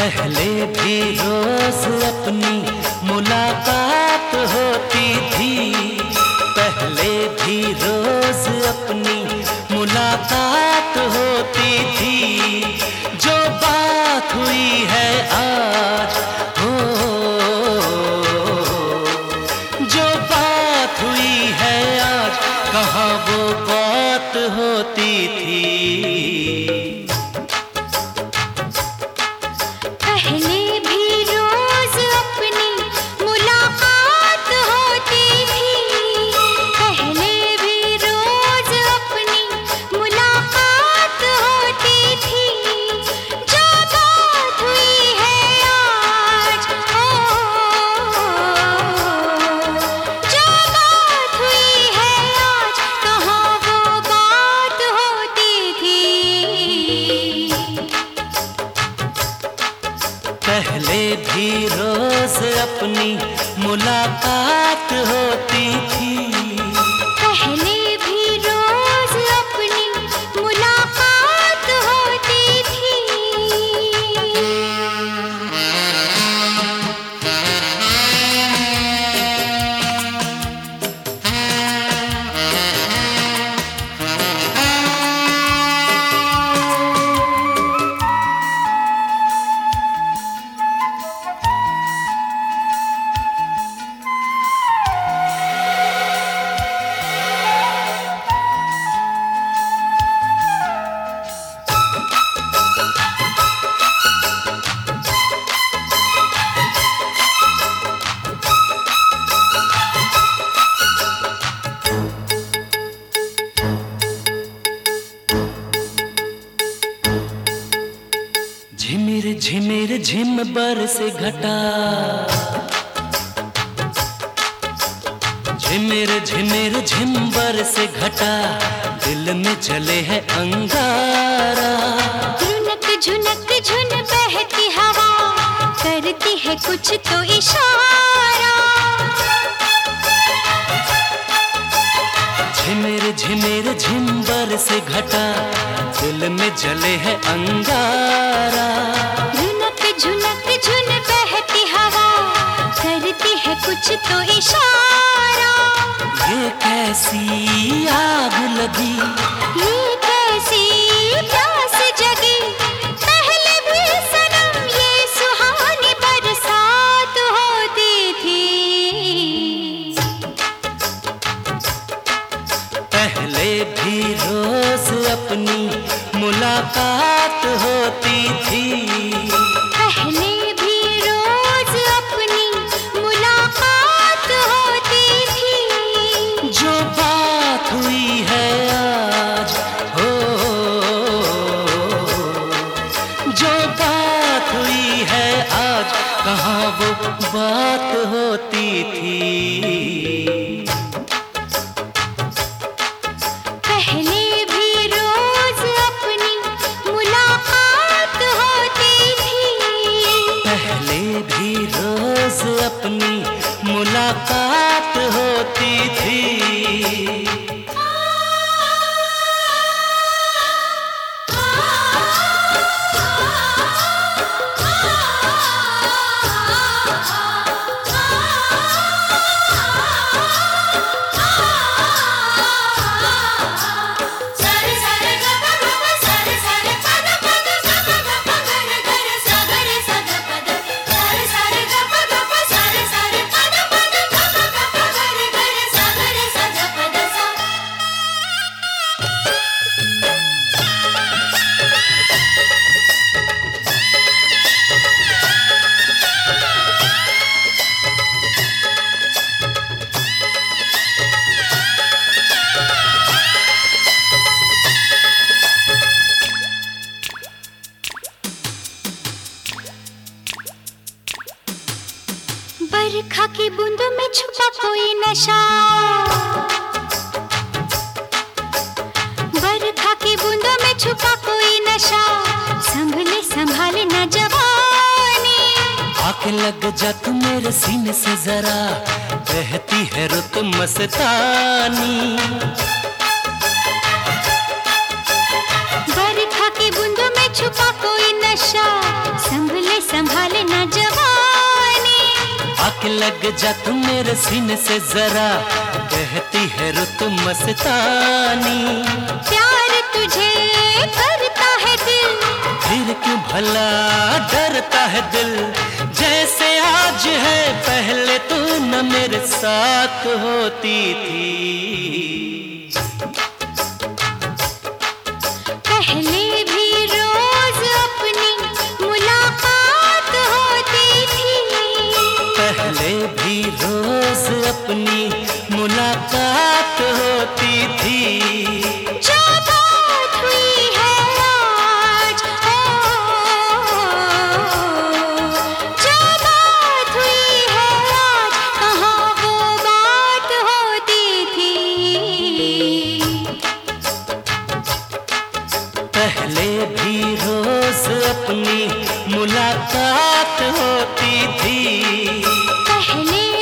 पहले भी रोज अपनी मुलाकात होती थी, पहले भी रोज अपनी मुलाकात होती थी। जो बात हुई है आज, हो जो बात हुई है आज, कहाँ वो बात होती थी। पहले भी रोज अपनी मुलाकात होती थी, पहले भी रोज अपनी मुलाकात होती थी। जो बात हुई है आज, जो बात हुई है आज, कहाँ वो बात होती थी। पहले भी रोज अपनी मुलाकात होती थी, पहले भी रोज अपनी मुलाकात होती थी। झिमिर झिमिर झिम बरसे घटा, झिमिर झिमिर झिम बरसे घटा, दिल में जले है अंगारा। झुनक झुनक झुन बहती हवा, करती है कुछ तो इशारा। झिमिर झिमिर झिम बरसे घटा, दिल में जले है अंगारा। झुनक झुनक झुन बहती हवा, करती है कुछ तो इशारा। ये कैसी आग लगी, ये कैसी प्यास जगी, पहले भी सनम ये सुहानी बरसात होती थी। पहले भी रोज अपनी मुलाकात होती थी, पहले भी रोज अपनी मुलाकात होती थी। जो बात हुई है आज, हो जो बात हुई है आज, कहाँ वो बात होती थी। पहले भी रोज अपनी मुलाकात होती थी, पहले भी रोज अपनी मुलाकात होती थी। सारे सारे ग ग ग ग, सारे सारे पद पद ग ग ग प ग रे ग रे सा ग रे सा ग प द। सारे सारे ग ग ग प, सारे सारे पद पद ग ग ग प ग रे ग रे सा ग रे सा ग प द सा। बरखा की बूंदों में छुपा कोई नशा, बरखा की बूंदों में छुपा कोई नशा, संभले संभाले न जवानी। आके लग जा तू मेरे सीने से जरा, बहती है रुत मस्तानी। बरखा की बूंदों में छुपा कोई नशा, संभले लग जा तू मेरे सीने से जरा, कहती है रुत मस्तानी। प्यार तुझे करता है दिल, फिर क्यों भला डरता है दिल। जैसे आज है पहले तू न मेरे साथ होती थी। पहले भी रोज अपनी मुलाकात होती थी। पहले भी रोज अपनी मुलाकात होती थी। जो बात हुई है आज, जो बात हुई है आज, कहाँ वो बात होती थी। पहले भी रोज अपनी मुलाकात होती थी। पहले